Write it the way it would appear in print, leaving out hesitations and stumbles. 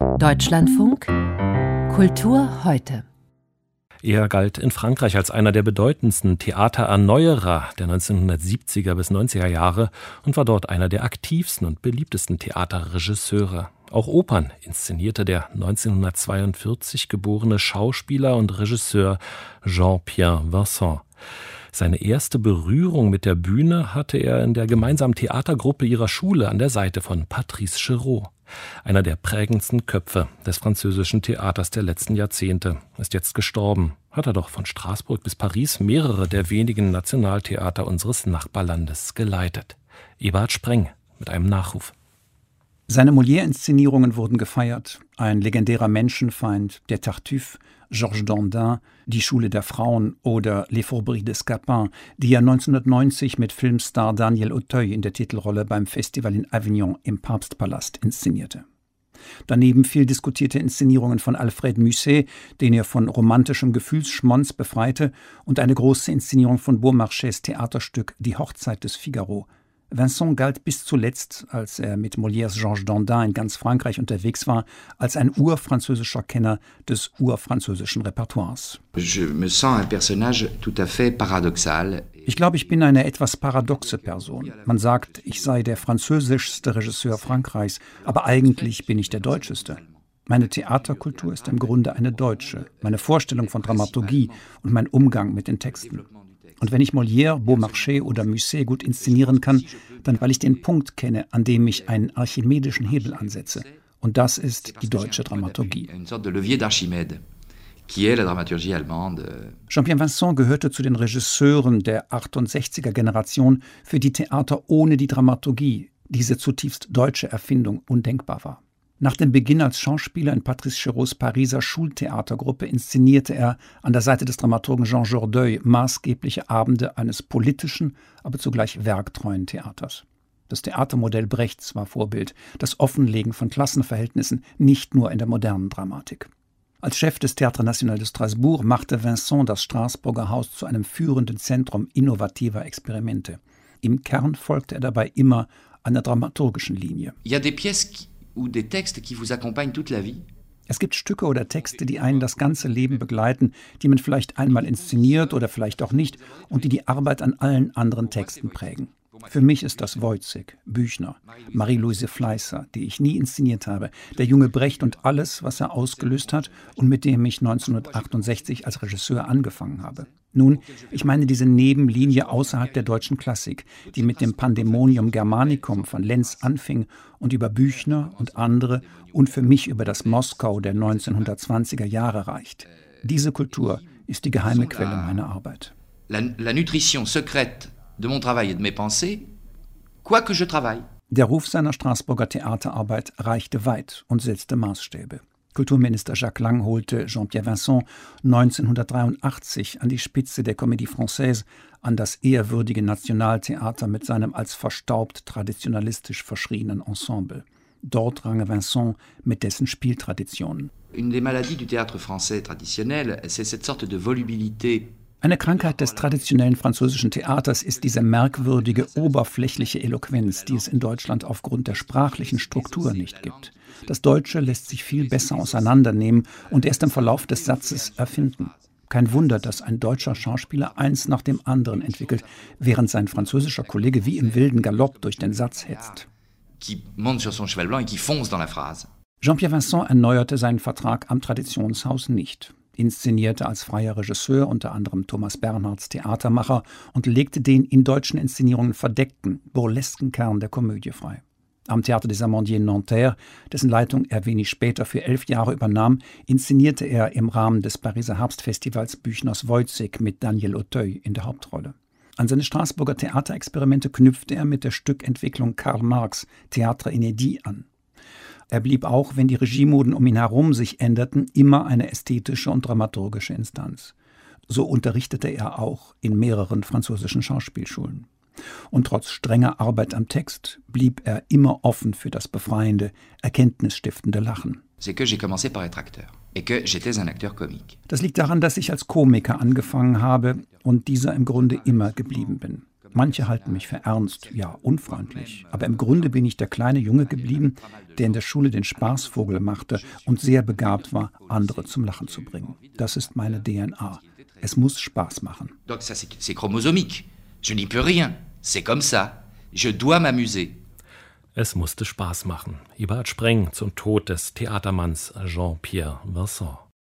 Deutschlandfunk Kultur heute. Er galt in Frankreich als einer der bedeutendsten Theatererneuerer der 1970er bis 90er Jahre und war dort einer der aktivsten und beliebtesten Theaterregisseure. Auch Opern inszenierte der 1942 geborene Schauspieler und Regisseur Jean-Pierre Vincent. Seine erste Berührung mit der Bühne hatte er in der gemeinsamen Theatergruppe ihrer Schule an der Seite von Patrice Chéreau. Einer der prägendsten Köpfe des französischen Theaters der letzten Jahrzehnte, ist jetzt gestorben. Hat er doch von Straßburg bis Paris mehrere der wenigen Nationaltheater unseres Nachbarlandes geleitet. Eberhard Spreng mit einem Nachruf. Seine Molière-Inszenierungen wurden gefeiert. Ein legendärer Menschenfeind, der Tartuffe, Georges Dandin, Die Schule der Frauen oder Les Fourberies de Scapin, die er 1990 mit Filmstar Daniel Auteuil in der Titelrolle beim Festival in Avignon im Papstpalast inszenierte. Daneben viel diskutierte Inszenierungen von Alfred Musset, den er von romantischem Gefühlsschmonz befreite, und eine große Inszenierung von Beaumarchais Theaterstück Die Hochzeit des Figaro. Vincent galt bis zuletzt, als er mit Molières Georges Dandin in ganz Frankreich unterwegs war, als ein urfranzösischer Kenner des urfranzösischen Repertoires. Ich glaube, ich bin eine etwas paradoxe Person. Man sagt, ich sei der französischste Regisseur Frankreichs, aber eigentlich bin ich der deutscheste. Meine Theaterkultur ist im Grunde eine deutsche, meine Vorstellung von Dramaturgie und mein Umgang mit den Texten. Und wenn ich Molière, Beaumarchais oder Musset gut inszenieren kann, dann weil ich den Punkt kenne, an dem ich einen archimedischen Hebel ansetze. Und das ist die deutsche Dramaturgie. Jean-Pierre Vincent gehörte zu den Regisseuren der 68er-Generation, für die Theater ohne die Dramaturgie, diese zutiefst deutsche Erfindung, undenkbar war. Nach dem Beginn als Schauspieler in Patrice Chéreaus Pariser Schultheatergruppe inszenierte er an der Seite des Dramaturgen Jean Jourdeuil maßgebliche Abende eines politischen, aber zugleich werktreuen Theaters. Das Theatermodell Brechts war Vorbild, das Offenlegen von Klassenverhältnissen nicht nur in der modernen Dramatik. Als Chef des Théâtre National de Strasbourg machte Vincent das Straßburger Haus zu einem führenden Zentrum innovativer Experimente. Im Kern folgte er dabei immer einer dramaturgischen Linie. Es gibt Stücke oder Texte, die einen das ganze Leben begleiten, die man vielleicht einmal inszeniert oder vielleicht auch nicht und die die Arbeit an allen anderen Texten prägen. Für mich ist das Woyzig, Büchner, Marie-Louise Fleißer, die ich nie inszeniert habe, der junge Brecht und alles, was er ausgelöst hat und mit dem ich 1968 als Regisseur angefangen habe. Nun, ich meine diese Nebenlinie außerhalb der deutschen Klassik, die mit dem Pandemonium Germanicum von Lenz anfing und über Büchner und andere und für mich über das Moskau der 1920er Jahre reicht. Diese Kultur ist die geheime Quelle meiner Arbeit. La nutrition secrète de mon travail et de mes pensées, quoi que je travaille. Der Ruf seiner Straßburger Theaterarbeit reichte weit und setzte Maßstäbe. Kulturminister Jacques Lang holte Jean-Pierre Vincent 1983 an die Spitze der Comédie Française, an das ehrwürdige Nationaltheater mit seinem als verstaubt traditionalistisch verschrienen Ensemble. Dort rang Vincent mit dessen Spieltraditionen. Une des maladies du théâtre français traditionnel, c'est cette sorte de volubilité. Eine Krankheit des traditionellen französischen Theaters ist diese merkwürdige, oberflächliche Eloquenz, die es in Deutschland aufgrund der sprachlichen Struktur nicht gibt. Das Deutsche lässt sich viel besser auseinandernehmen und erst im Verlauf des Satzes erfinden. Kein Wunder, dass ein deutscher Schauspieler eins nach dem anderen entwickelt, während sein französischer Kollege wie im wilden Galopp durch den Satz hetzt. Jean-Pierre Vincent erneuerte seinen Vertrag am Traditionshaus nicht. Inszenierte als freier Regisseur unter anderem Thomas Bernhards Theatermacher und legte den in deutschen Inszenierungen verdeckten, burlesken Kern der Komödie frei. Am Théâtre des Amandiers in Nanterre, dessen Leitung er wenig später für 11 Jahre übernahm, inszenierte er im Rahmen des Pariser Herbstfestivals Büchners Woyzig mit Daniel Auteuil in der Hauptrolle. An seine Straßburger Theaterexperimente knüpfte er mit der Stückentwicklung Karl Marx Théâtre Inédit an. Er blieb auch, wenn die Regiemoden um ihn herum sich änderten, immer eine ästhetische und dramaturgische Instanz. So unterrichtete er auch in mehreren französischen Schauspielschulen. Und trotz strenger Arbeit am Text blieb er immer offen für das befreiende, erkenntnisstiftende Lachen. Das liegt daran, dass ich als Komiker angefangen habe und dieser im Grunde immer geblieben bin. Manche halten mich für ernst, ja unfreundlich. Aber im Grunde bin ich der kleine Junge geblieben, der in der Schule den Spaßvogel machte und sehr begabt war, andere zum Lachen zu bringen. Das ist meine DNA. Es muss Spaß machen. Donc ça c'est chromosomique. Je n'y peux rien. C'est comme ça. Je dois m'amuser. Es musste Spaß machen. Eberhard Spreng zum Tod des Theatermanns Jean-Pierre Vincent.